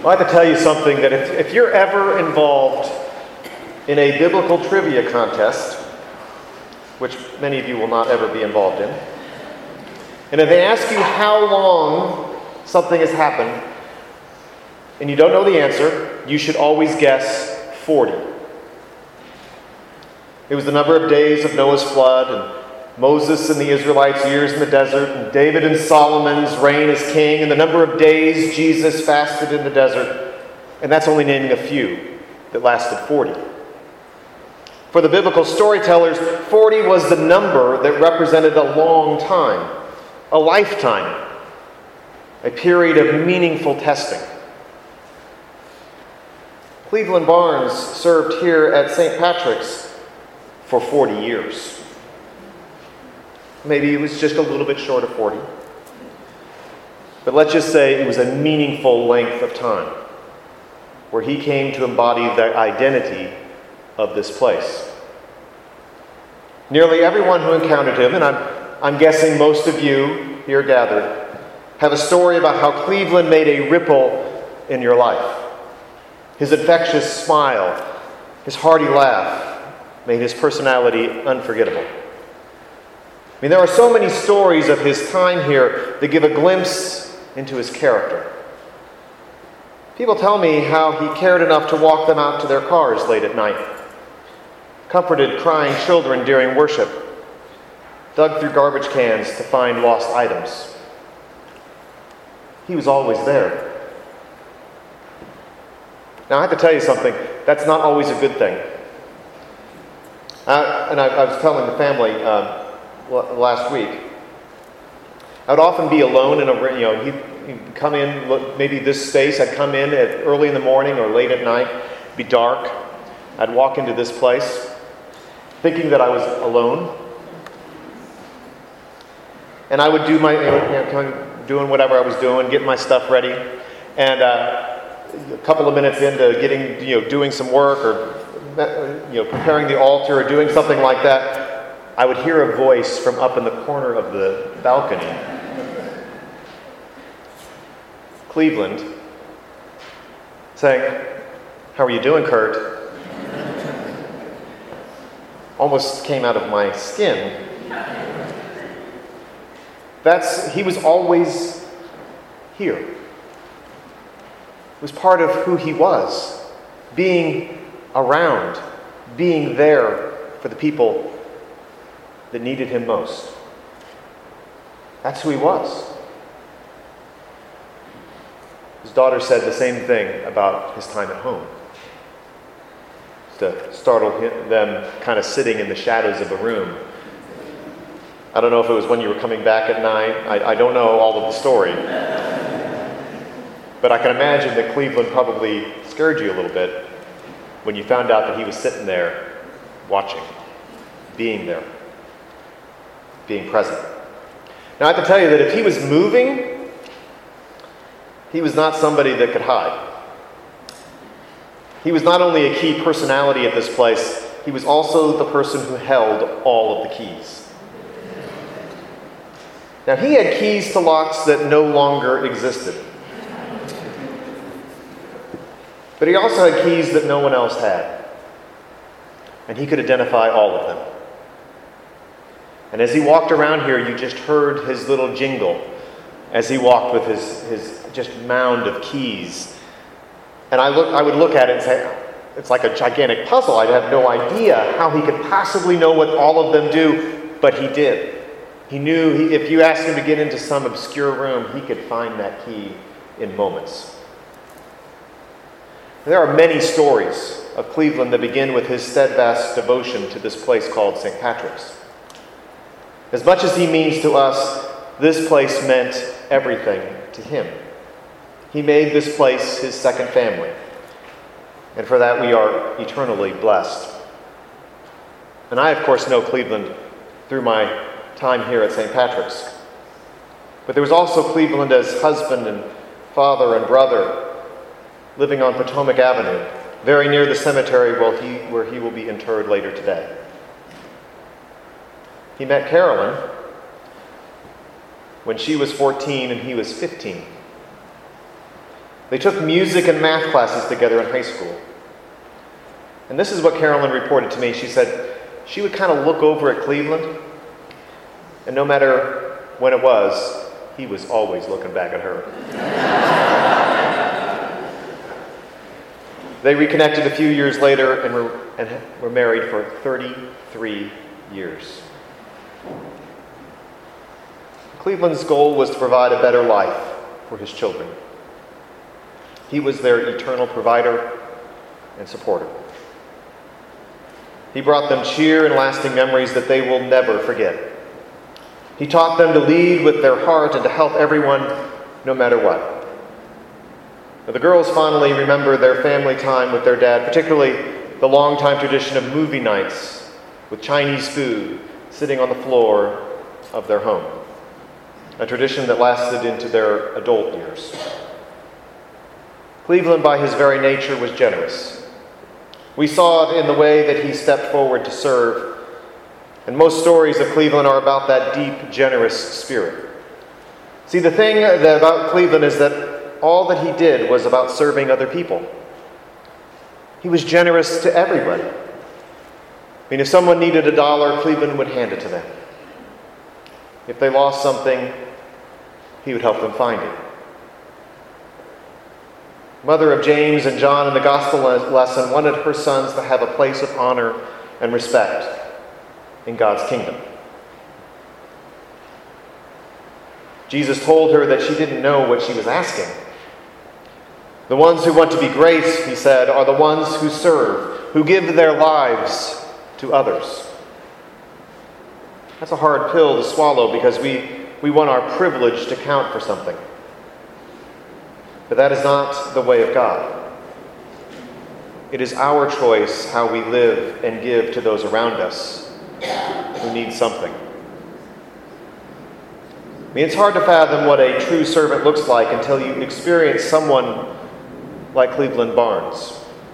I'd like to tell you something that if you're ever involved in a biblical trivia contest, which many of you will not ever be involved in, and if they ask you how long something has happened, and you don't know the answer, you should always guess 40. It was the number of days of Noah's flood, and Moses and the Israelites' years in the desert, and David and Solomon's reign as king, and the number of days Jesus fasted in the desert. And that's only naming a few that lasted 40. For the biblical storytellers, 40 was the number that represented a long time, a lifetime, a period of meaningful testing. Cleveland Barnes served here at St. Patrick's for 40 years. Maybe it was just a little bit short of 40. But let's just say it was a meaningful length of time where he came to embody the identity of this place. Nearly everyone who encountered him, and I'm guessing most of you here gathered, have a story about how Cleveland made a ripple in your life. His infectious smile, his hearty laugh, made his personality unforgettable. I mean, there are so many stories of his time here that give a glimpse into his character. People tell me how he cared enough to walk them out to their cars late at night, comforted crying children during worship, dug through garbage cans to find lost items. He was always there. Now, I have to tell you something. That's not always a good thing. I was telling the family last week, I would often be alone in a, he'd come in, maybe this space, I'd come in at early in the morning or late at night, it'd be dark. I'd walk into this place thinking that I was alone. And I would do doing whatever I was doing, getting my stuff ready. And a couple of minutes into getting, doing some work or, preparing the altar or doing something like that, I would hear a voice from up in the corner of the balcony. Cleveland, saying, "How are you doing, Kurt?" Almost came out of my skin. He was always here. It was part of who he was, being around, being there for the people that needed him most. That's who he was. His daughter said the same thing about his time at home. To startle them kind of sitting in the shadows of a room. I don't know if it was when you were coming back at night. I don't know all of the story. But I can imagine that Cleveland probably scared you a little bit when you found out that he was sitting there watching, being there, being present. Now I have to tell you that if he was moving, he was not somebody that could hide. He was not only a key personality at this place, he was also the person who held all of the keys. Now he had keys to locks that no longer existed. But he also had keys that no one else had. And he could identify all of them. And as he walked around here, you just heard his little jingle as he walked with his just mound of keys. And I would look at it and say, it's like a gigantic puzzle. I'd have no idea how he could possibly know what all of them do, but he did. He knew if you asked him to get into some obscure room, he could find that key in moments. There are many stories of Cleveland that begin with his steadfast devotion to this place called St. Patrick's. As much as he means to us, this place meant everything to him. He made this place his second family. And for that we are eternally blessed. And I, of course, know Cleveland through my time here at St. Patrick's. But there was also Cleveland as husband and father and brother, living on Potomac Avenue, very near the cemetery where he will be interred later today. He met Carolyn when she was 14 and he was 15. They took music and math classes together in high school. And this is what Carolyn reported to me. She said she would kind of look over at Cleveland, and no matter when it was, he was always looking back at her. They reconnected a few years later and were married for 33 years. Cleveland's goal was to provide a better life for his children. He was their eternal provider and supporter. He brought them cheer and lasting memories that they will never forget. He taught them to lead with their heart and to help everyone, no matter what. The girls fondly remember their family time with their dad, particularly the long-time tradition of movie nights with Chinese food sitting on the floor of their home, a tradition that lasted into their adult years. Cleveland, by his very nature, was generous. We saw it in the way that he stepped forward to serve, and most stories of Cleveland are about that deep, generous spirit. See, the thing about Cleveland is that all that he did was about serving other people. He was generous to everybody. I mean, if someone needed $1, Cleveland would hand it to them. If they lost something, he would help them find it. Mother of James and John in the gospel lesson wanted her sons to have a place of honor and respect in God's kingdom. Jesus told her that she didn't know what she was asking. The ones who want to be great, he said, are the ones who serve, who give their lives to others. That's a hard pill to swallow because we want our privilege to count for something. But that is not the way of God. It is our choice how we live and give to those around us who need something. I mean, it's hard to fathom what a true servant looks like until you experience someone like Cleveland Barnes.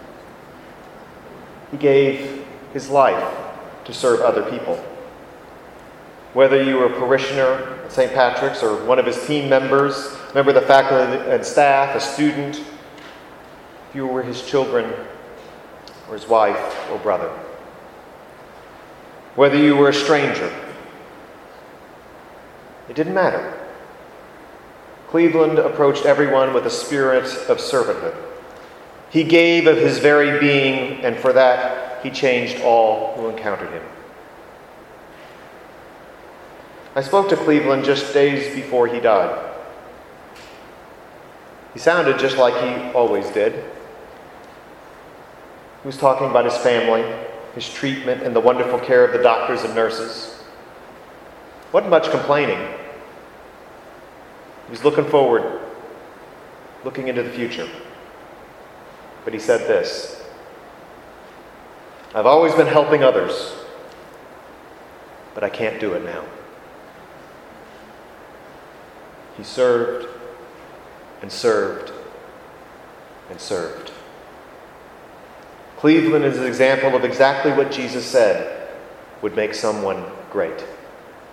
He gave his life to serve other people. Whether you were a parishioner at St. Patrick's or one of his team members, member of the faculty and staff, a student, if you were his children or his wife or brother. Whether you were a stranger, it didn't matter. Cleveland approached everyone with a spirit of servanthood. He gave of his very being, and for that, he changed all who encountered him. I spoke to Cleveland just days before he died. He sounded just like he always did. He was talking about his family, his treatment, and the wonderful care of the doctors and nurses. Wasn't much complaining. He was looking forward, looking into the future. But he said this: I've always been helping others, but I can't do it now. He served and served and served. Cleveland is an example of exactly what Jesus said would make someone great.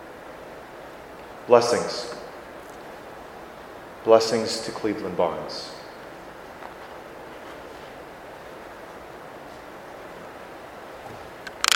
Blessings. Blessings to Cleveland Barnes.